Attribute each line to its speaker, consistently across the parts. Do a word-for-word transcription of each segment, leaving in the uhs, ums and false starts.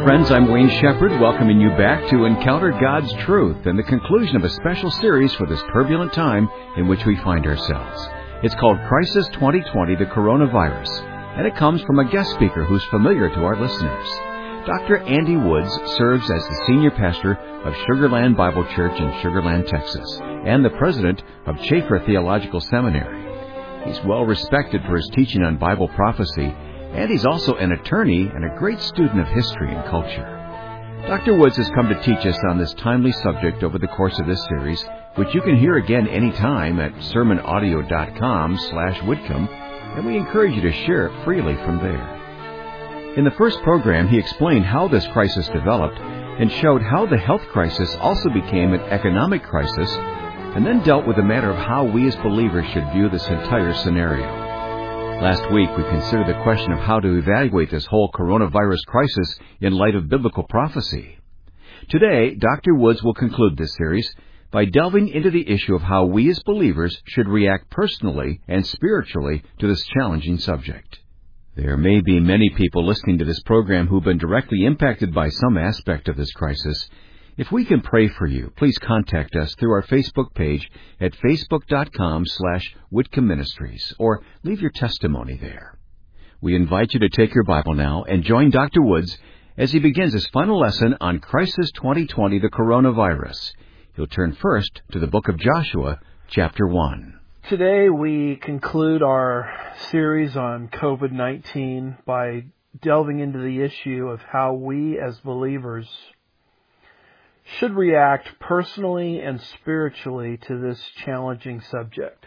Speaker 1: friends, I'm Wayne Shepherd, welcoming you back to Encounter God's Truth and the conclusion of a special series for this turbulent time in which we find ourselves. It's called Crisis twenty twenty, the Coronavirus, and it comes from a guest speaker who's familiar to our listeners. Doctor Andy Woods serves as the senior pastor of Sugarland Bible Church in Sugarland, Texas, and the president of Chafer Theological Seminary. He's well respected for his teaching on Bible prophecy, and he's also an attorney and a great student of history and culture. Doctor Woods has come to teach us on this timely subject over the course of this series, which you can hear again anytime at sermon audio dot com slash Whitcomb, and we encourage you to share it freely from there. In the first program, he explained how this crisis developed and showed how the health crisis also became an economic crisis, and then dealt with the matter of how we as believers should view this entire scenario. Last week, we considered the question of how to evaluate this whole coronavirus crisis in light of biblical prophecy. Today, Doctor Woods will conclude this series by delving into the issue of how we as believers should react personally and spiritually to this challenging subject. There may be many people listening to this program who've been directly impacted by some aspect of this crisis. If we can pray for you, please contact us through our Facebook page at facebook dot com slash Whitcomb Ministries, or leave your testimony there. We invite you to take your Bible now and join Doctor Woods as he begins his final lesson on Crisis twenty twenty, the Coronavirus. He'll turn first to the book of Joshua, chapter one.
Speaker 2: Today we conclude our series on covid nineteen by delving into the issue of how we as believers should react personally and spiritually to this challenging subject.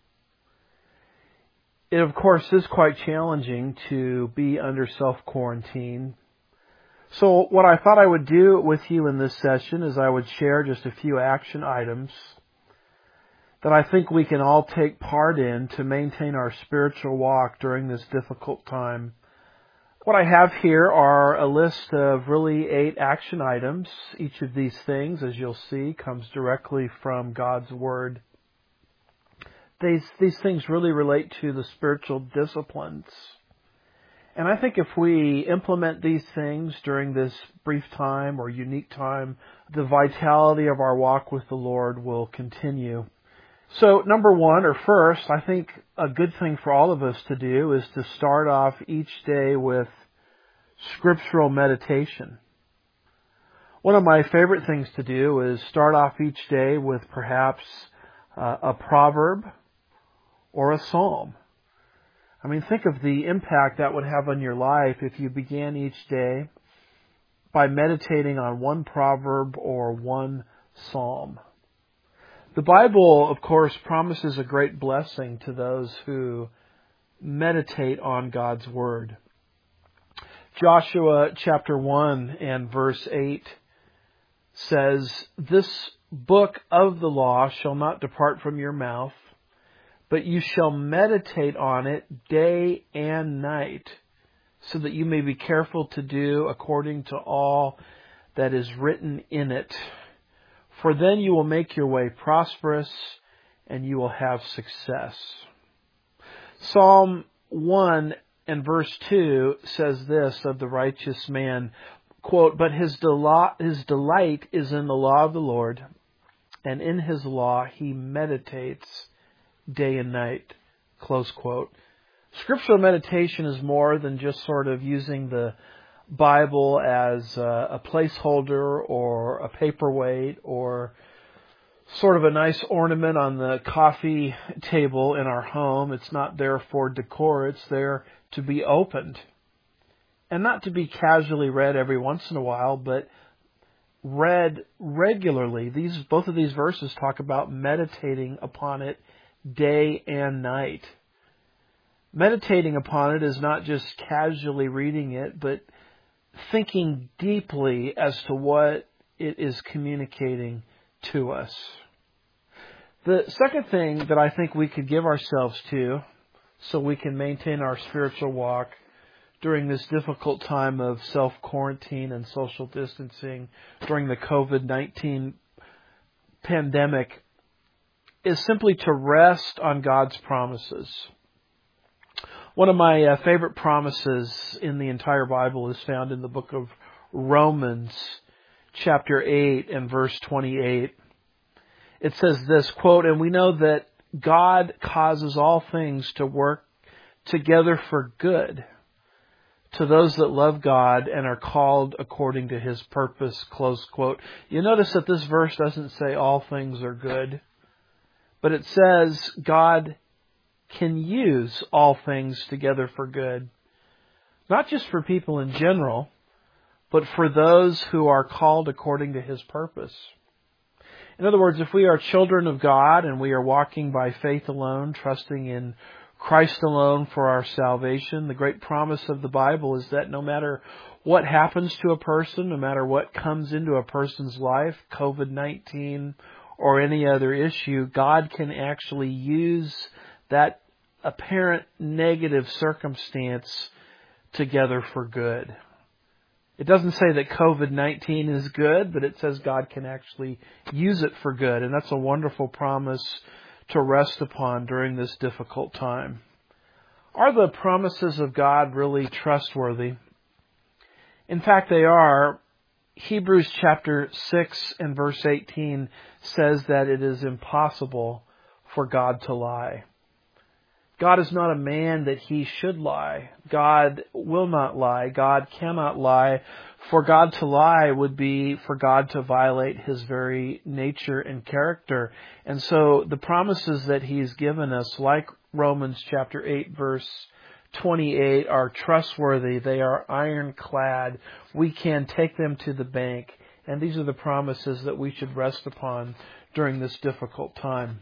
Speaker 2: It, of course, is quite challenging to be under self-quarantine. So what I thought I would do with you in this session is I would share just a few action items that I think we can all take part in to maintain our spiritual walk during this difficult time. What I have here are a list of really eight action items. Each of these things, as you'll see, comes directly from God's Word. These, these things really relate to the spiritual disciplines. And I think if we implement these things during this brief time or unique time, the vitality of our walk with the Lord will continue. So number one, or first, I think a good thing for all of us to do is to start off each day with scriptural meditation. One of my favorite things to do is start off each day with perhaps uh, a proverb or a psalm. I mean, think of the impact that would have on your life if you began each day by meditating on one proverb or one psalm. The Bible, of course, promises a great blessing to those who meditate on God's Word. Joshua chapter one and verse eight says, "This book of the law shall not depart from your mouth, but you shall meditate on it day and night, so that you may be careful to do according to all that is written in it. For then you will make your way prosperous, and you will have success." Psalm one and verse two says this of the righteous man, quote, "But his delight, his delight is in the law of the Lord, and in his law he meditates day and night," close quote. Scriptural meditation is more than just sort of using the Bible as a placeholder or a paperweight or sort of a nice ornament on the coffee table in our home. It's not there for decor. It's there to be opened. And not to be casually read every once in a while, but read regularly. These both of these verses talk about meditating upon it day and night. Meditating upon it is not just casually reading it, but thinking deeply as to what it is communicating to us. The second thing that I think we could give ourselves to so we can maintain our spiritual walk during this difficult time of self-quarantine and social distancing during the covid nineteen pandemic is simply to rest on God's promises. One of my uh, favorite promises in the entire Bible is found in the book of Romans chapter eight and verse twenty-eight. It says this, quote, "And we know that God causes all things to work together for good to those that love God and are called according to His purpose," close quote. You notice that this verse doesn't say all things are good, but it says God can use all things together for good. Not just for people in general, but for those who are called according to His purpose. In other words, if we are children of God and we are walking by faith alone, trusting in Christ alone for our salvation, the great promise of the Bible is that no matter what happens to a person, no matter what comes into a person's life, covid nineteen or any other issue, God can actually use that apparent negative circumstance together for good. It doesn't say that covid nineteen is good, but it says God can actually use it for good. And that's a wonderful promise to rest upon during this difficult time. Are the promises of God really trustworthy? In fact, they are. Hebrews chapter six and verse eighteen says that it is impossible for God to lie. God is not a man that He should lie. God will not lie. God cannot lie. For God to lie would be for God to violate His very nature and character. And so the promises that He's given us, like Romans chapter eight verse twenty-eight, are trustworthy. They are ironclad. We can take them to the bank. And these are the promises that we should rest upon during this difficult time.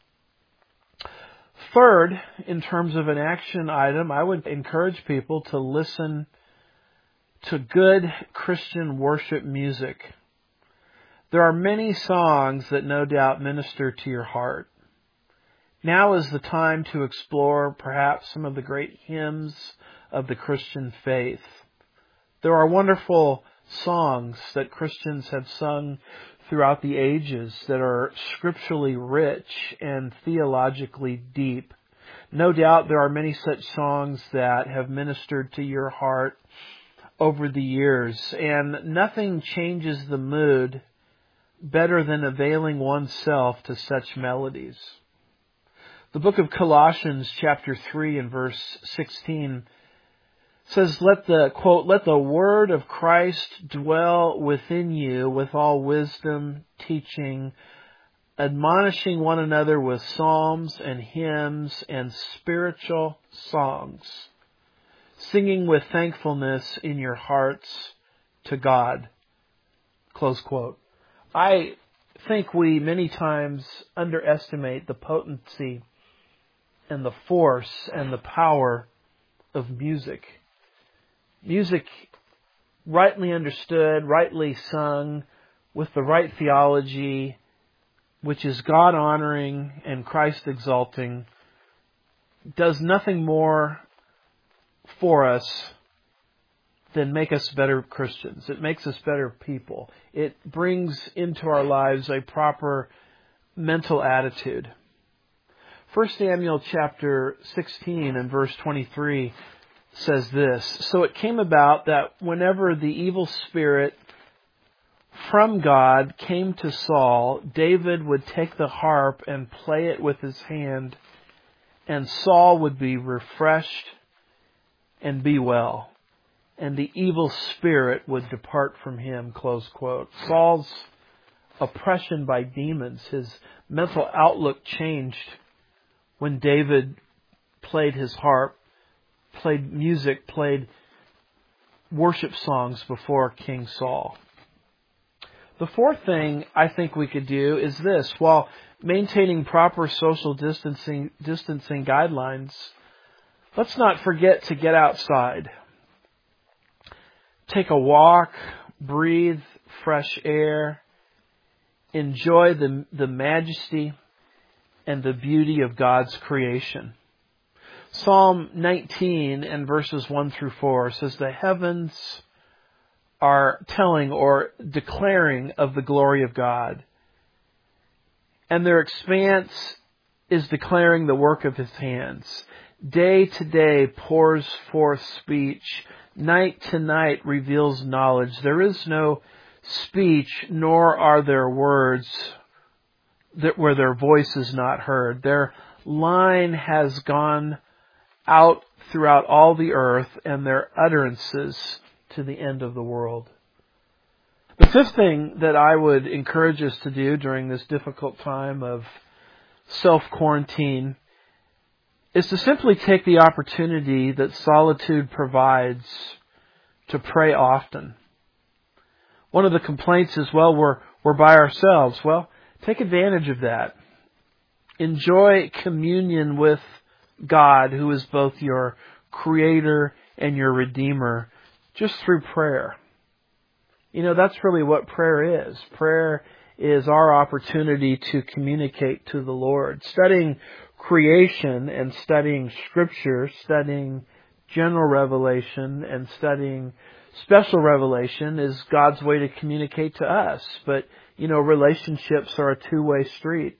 Speaker 2: Third, in terms of an action item, I would encourage people to listen to good Christian worship music. There are many songs that no doubt minister to your heart. Now is the time to explore perhaps some of the great hymns of the Christian faith. There are wonderful songs that Christians have sung throughout the ages that are scripturally rich and theologically deep. No doubt there are many such songs that have ministered to your heart over the years, and nothing changes the mood better than availing oneself to such melodies. The book of Colossians chapter three and verse sixteen says, let the, quote, "Let the word of Christ dwell within you with all wisdom, teaching, admonishing one another with psalms and hymns and spiritual songs, singing with thankfulness in your hearts to God." Close quote. I think we many times underestimate the potency and the force and the power of music. Music, rightly understood, rightly sung, with the right theology, which is God-honoring and Christ-exalting, does nothing more for us than make us better Christians. It makes us better people. It brings into our lives a proper mental attitude. First Samuel chapter sixteen and verse twenty-three says this, "So it came about that whenever the evil spirit from God came to Saul, David would take the harp and play it with his hand, and Saul would be refreshed and be well, and the evil spirit would depart from him." Close quote. Saul's oppression by demons, his mental outlook changed when David played his harp, played music, played worship songs before King Saul. The fourth thing I think we could do is this. While maintaining proper social distancing, distancing guidelines, let's not forget to get outside. Take a walk, breathe fresh air, enjoy the, the majesty and the beauty of God's creation. Psalm nineteen and verses one through four says, "The heavens are telling or declaring of the glory of God, and their expanse is declaring the work of His hands. Day to day pours forth speech. Night to night reveals knowledge. There is no speech, nor are there words that where their voice is not heard. Their line has gone out throughout all the earth, and their utterances to the end of the world. The fifth thing that I would encourage us to do during this difficult time of self-quarantine is to simply take the opportunity that solitude provides to pray often. One of the complaints is, well, we're, we're by ourselves. Well, take advantage of that. Enjoy communion with God, who is both your Creator and your Redeemer, just through prayer. You know, that's really what prayer is. Prayer is our opportunity to communicate to the Lord. Studying creation and studying Scripture, studying general revelation and studying special revelation is God's way to communicate to us. But, you know, relationships are a two-way street.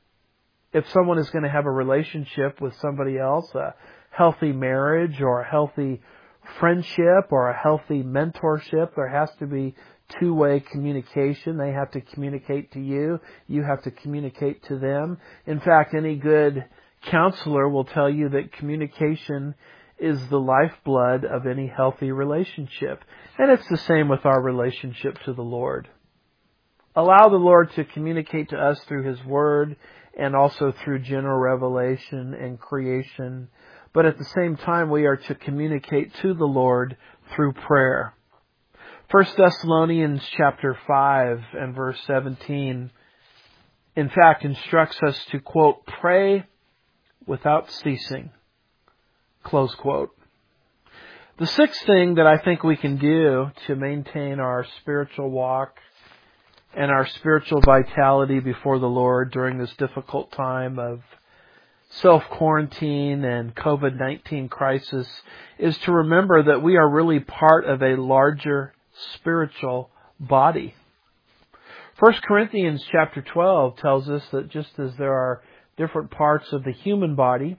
Speaker 2: If someone is going to have a relationship with somebody else, a healthy marriage or a healthy friendship or a healthy mentorship, there has to be two-way communication. They have to communicate to you. You have to communicate to them. In fact, any good counselor will tell you that communication is the lifeblood of any healthy relationship. And it's the same with our relationship to the Lord. Allow the Lord to communicate to us through His Word and also through general revelation and creation. But at the same time, we are to communicate to the Lord through prayer. First Thessalonians chapter five and verse seventeen, in fact, instructs us to, quote, pray without ceasing, close quote. The sixth thing that I think we can do to maintain our spiritual walk and our spiritual vitality before the Lord during this difficult time of self-quarantine and covid nineteen crisis is to remember that we are really part of a larger spiritual body. First Corinthians chapter twelve tells us that just as there are different parts of the human body,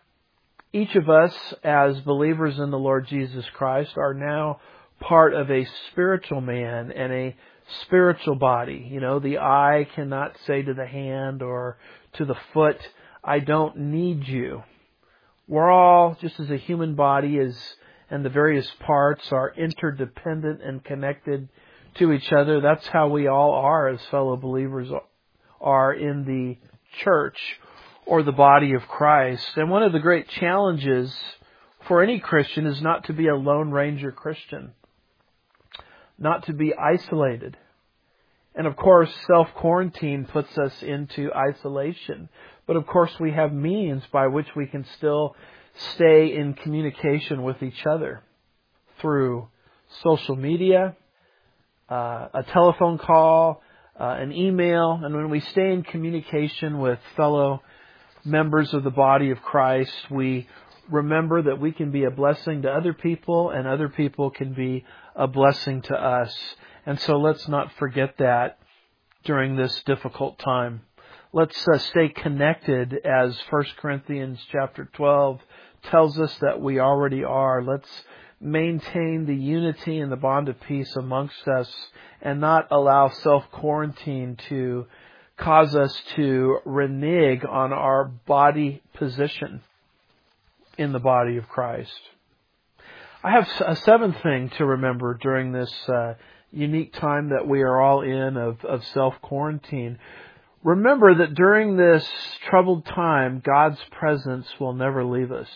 Speaker 2: each of us as believers in the Lord Jesus Christ are now part of a spiritual man and a spiritual body. You know, the eye cannot say to the hand or to the foot, I don't need you. We're all, just as a human body is, and the various parts are interdependent and connected to each other. That's how we all are as fellow believers are in the church or the body of Christ. And one of the great challenges for any Christian is not to be a Lone Ranger Christian, not to be isolated. And of course, self-quarantine puts us into isolation. But of course, we have means by which we can still stay in communication with each other through social media, uh, a telephone call, uh, an email. And when we stay in communication with fellow members of the body of Christ, we remember that we can be a blessing to other people and other people can be a blessing to us. And so let's not forget that during this difficult time. Let's uh, stay connected as First Corinthians chapter twelve tells us that we already are. Let's maintain the unity and the bond of peace amongst us and not allow self-quarantine to cause us to renege on our body position in the body of Christ. I have a seventh thing to remember during this uh, unique time that we are all in of, of self-quarantine. Remember that during this troubled time, God's presence will never leave us.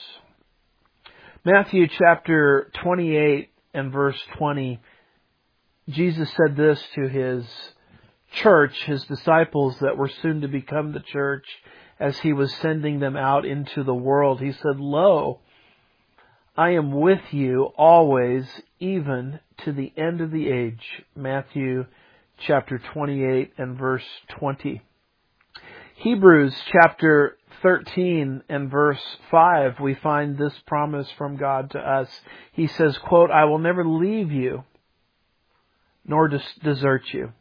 Speaker 2: Matthew chapter twenty-eight and verse twenty, Jesus said this to His church, His disciples that were soon to become the church, as He was sending them out into the world. He said, Lo, I am with you always, even to the end of the age. Matthew chapter twenty-eight and verse twenty. Hebrews chapter thirteen and verse five, we find this promise from God to us. He says, quote, I will never leave you nor des- desert you.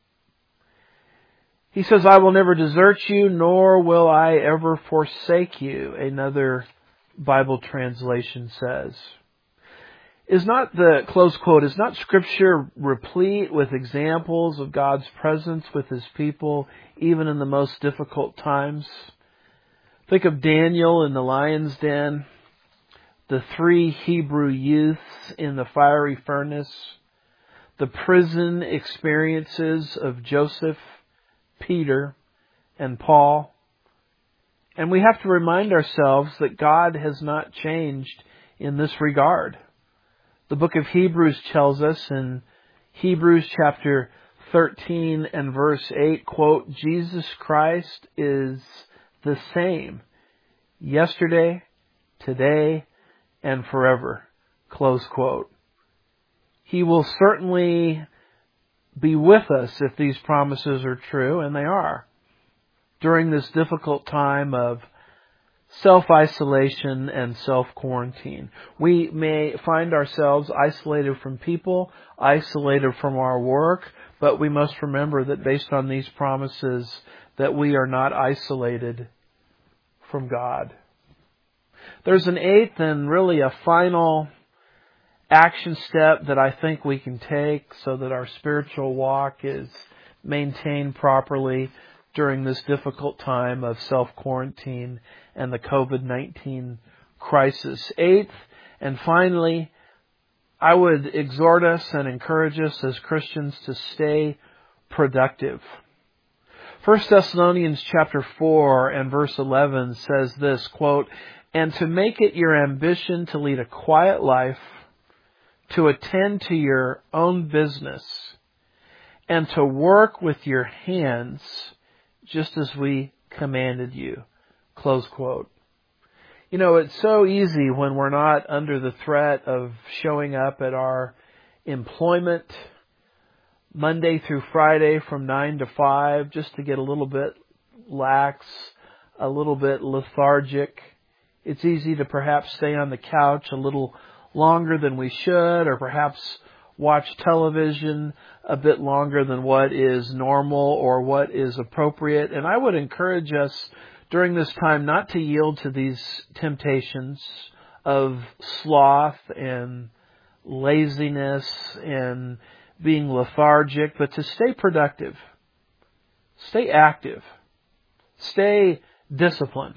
Speaker 2: He says, I will never desert you, nor will I ever forsake you, another Bible translation says. Is not the, close quote, is not Scripture replete with examples of God's presence with His people, even in the most difficult times? Think of Daniel in the lion's den, the three Hebrew youths in the fiery furnace, the prison experiences of Joseph, Peter, and Paul. And we have to remind ourselves that God has not changed in this regard. The book of Hebrews tells us in Hebrews chapter thirteen and verse eight, quote, Jesus Christ is the same yesterday, today, and forever, close quote. He will certainly be with us if these promises are true, and they are, during this difficult time of self-isolation and self-quarantine. We may find ourselves isolated from people, isolated from our work, but we must remember that based on these promises that we are not isolated from God. There's an eighth and really a final action step that I think we can take so that our spiritual walk is maintained properly during this difficult time of self-quarantine and the covid nineteen crisis. Eighth, and finally, I would exhort us and encourage us as Christians to stay productive. First Thessalonians chapter four and verse eleven says this, quote, and to make it your ambition to lead a quiet life, to attend to your own business, and to work with your hands, just as we commanded you. Close quote. You know, it's so easy when we're not under the threat of showing up at our employment Monday through Friday from nine to five just to get a little bit lax, a little bit lethargic. It's easy to perhaps stay on the couch a little longer than we should, or perhaps watch television a bit longer than what is normal or what is appropriate. And I would encourage us during this time not to yield to these temptations of sloth and laziness and being lethargic, but to stay productive, stay active, stay disciplined.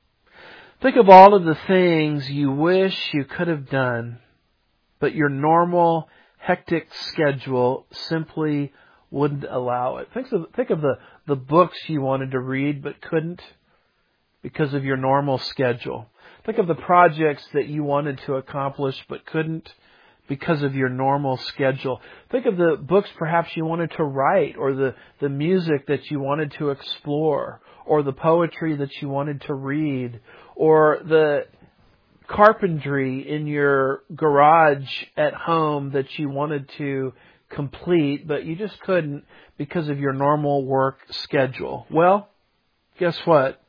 Speaker 2: Think of all of the things you wish you could have done, but your normal hectic schedule simply wouldn't allow it. Think of, think of the, the books you wanted to read but couldn't because of your normal schedule. Think of the projects that you wanted to accomplish but couldn't because of your normal schedule. Think of the books perhaps you wanted to write, or the, the music that you wanted to explore, or the poetry that you wanted to read, or the carpentry in your garage at home that you wanted to complete, but you just couldn't because of your normal work schedule. Well, guess what?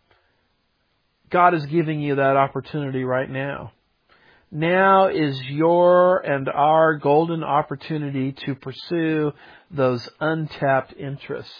Speaker 2: God is giving you that opportunity right now. Now is your and our golden opportunity to pursue those untapped interests.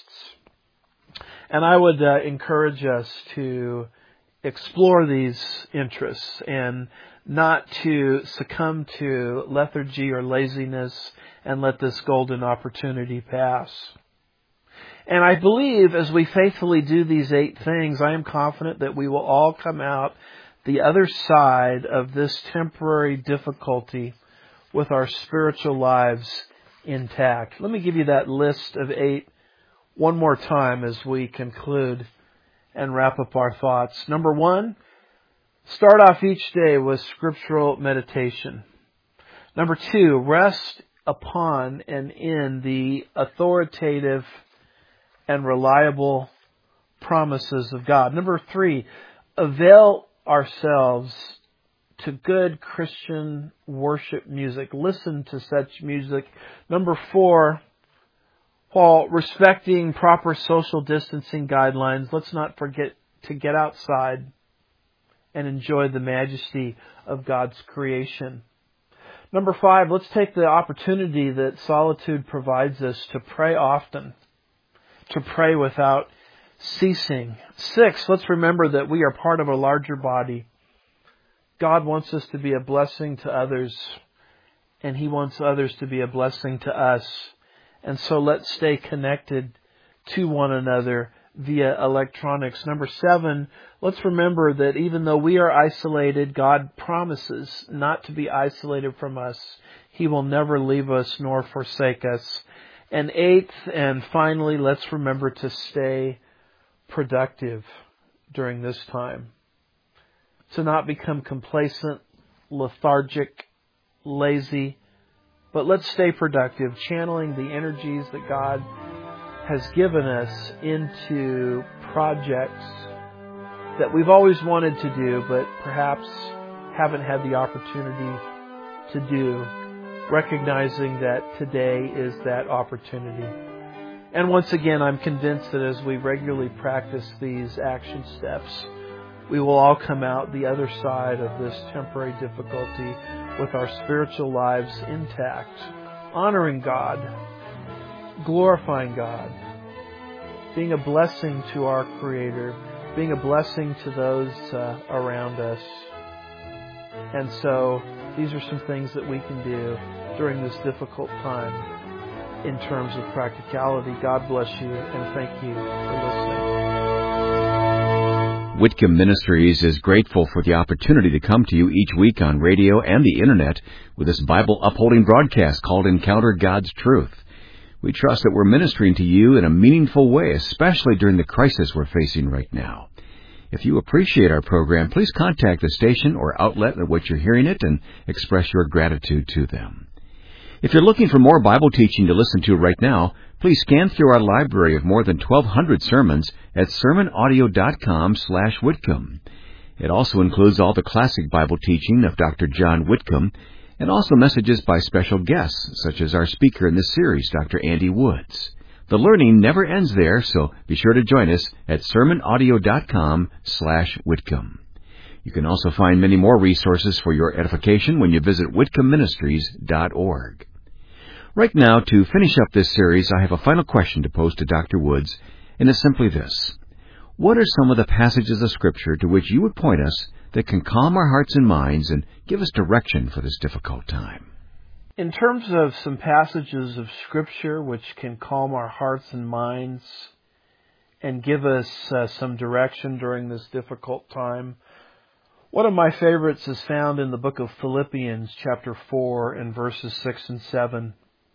Speaker 2: And I would uh, encourage us to explore these interests and not to succumb to lethargy or laziness and let this golden opportunity pass. And I believe as we faithfully do these eight things, I am confident that we will all come out the other side of this temporary difficulty with our spiritual lives intact. Let me give you that list of eight one more time as we conclude and wrap up our thoughts. Number one, start off each day with scriptural meditation. Number two, rest upon and in the authoritative and reliable promises of God. Number three, avail ourselves to good Christian worship music. Listen to such music. Number four, while respecting proper social distancing guidelines, let's not forget to get outside and enjoy the majesty of God's creation. Number five, let's take the opportunity that solitude provides us to pray often, to pray without ceasing. Six, let's remember that we are part of a larger body. God wants us to be a blessing to others, and He wants others to be a blessing to us. And so let's stay connected to one another via electronics. Number seven, let's remember that even though we are isolated, God promises not to be isolated from us. He will never leave us nor forsake us. And eighth, and finally, let's remember to stay productive during this time. To not become complacent, lethargic, lazy, but let's stay productive, channeling the energies that God has given us into projects that we've always wanted to do, but perhaps haven't had the opportunity to do, recognizing that today is that opportunity. And once again, I'm convinced that as we regularly practice these action steps, we will all come out the other side of this temporary difficulty with our spiritual lives intact, honoring God, glorifying God, being a blessing to our Creator, being a blessing to those uh, around us. And so these are some things that we can do during this difficult time in terms of practicality. God bless you, and thank you for listening.
Speaker 1: Whitcomb Ministries is grateful for the opportunity to come to you each week on radio and the Internet with this Bible-upholding broadcast called Encounter God's Truth. We trust that we're ministering to you in a meaningful way, especially during the crisis we're facing right now. If you appreciate our program, please contact the station or outlet at which you're hearing it and express your gratitude to them. If you're looking for more Bible teaching to listen to right now, please scan through our library of more than twelve hundred sermons at sermonaudio.com slash Whitcomb. It also includes all the classic Bible teaching of Doctor John Whitcomb and also messages by special guests, such as our speaker in this series, Doctor Andy Woods. The learning never ends there, so be sure to join us at sermonaudio.com slash Whitcomb. You can also find many more resources for your edification when you visit whitcomb ministries dot org. Right now, to finish up this series, I have a final question to pose to Doctor Woods, and it's simply this. What are some of the passages of Scripture to which you would point us that can calm our hearts and minds and give us direction for this difficult time?
Speaker 2: In terms of some passages of Scripture which can calm our hearts and minds and give us uh, some direction during this difficult time, one of my favorites is found in the book of Philippians, chapter four, and verses six and seven.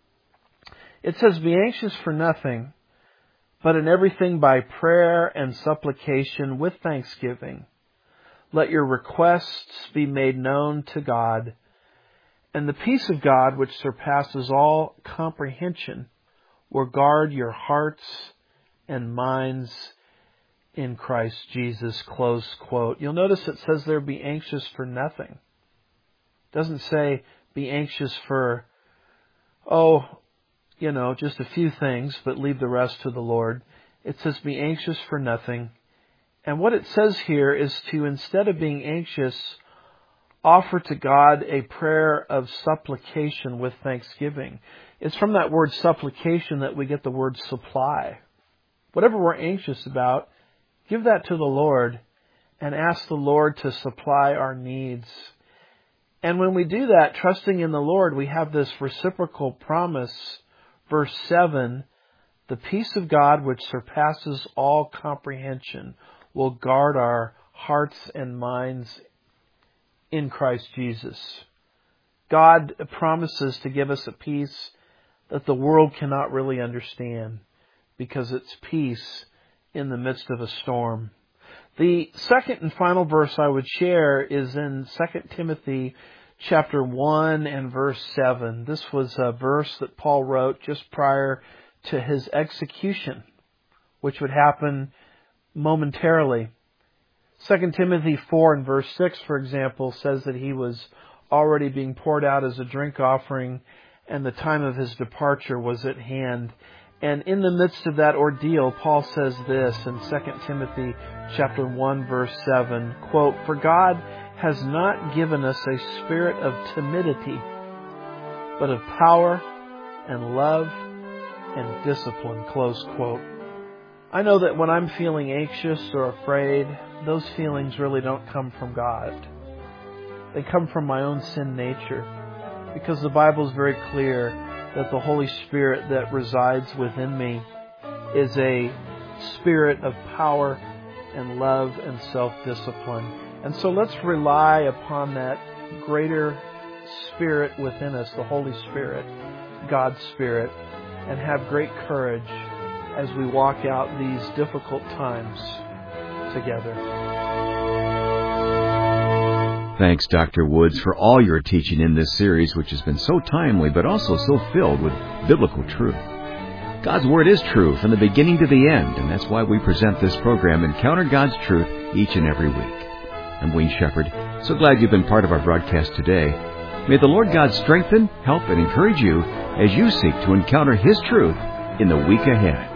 Speaker 2: It says, "Be anxious for nothing, but in everything by prayer and supplication with thanksgiving. Let your requests be made known to God, and the peace of God, which surpasses all comprehension, will guard your hearts and minds in Christ Jesus." Close quote. You'll notice it says there, be anxious for nothing. It doesn't say be anxious for, oh, you know, just a few things, but leave the rest to the Lord. It says be anxious for nothing. And what it says here is to, instead of being anxious, offer to God a prayer of supplication with thanksgiving. It's from that word supplication that we get the word supply. Whatever we're anxious about, give that to the Lord and ask the Lord to supply our needs. And when we do that, trusting in the Lord, we have this reciprocal promise. Verse seven, the peace of God which surpasses all comprehension will guard our hearts and minds in Christ Jesus. God promises to give us a peace that the world cannot really understand because it's peace in the midst of a storm. The second and final verse I would share is in Second Timothy chapter one and verse seven. This was a verse that Paul wrote just prior to his execution, which would happen momentarily. Second Timothy four and verse six, for example, says that he was already being poured out as a drink offering and the time of his departure was at hand. And in the midst of that ordeal, Paul says this in Second Timothy chapter one, verse seven, quote, "For God has not given us a spirit of timidity, but of power and love and discipline," close quote. I know that when I'm feeling anxious or afraid, those feelings really don't come from God. They come from my own sin nature. because the Bible is very clear that the Holy Spirit that resides within me is a spirit of power and love and self-discipline. And so let's rely upon that greater Spirit within us, the Holy Spirit, God's Spirit, and have great courage as we walk out these difficult times together.
Speaker 1: Thanks, Doctor Woods, for all your teaching in this series, which has been so timely but also so filled with biblical truth. God's Word is true from the beginning to the end, and that's why we present this program, Encounter God's Truth, each and every week. I'm Wayne Shepherd. So glad you've been part of our broadcast today. May the Lord God strengthen, help, and encourage you as you seek to encounter His truth in the week ahead.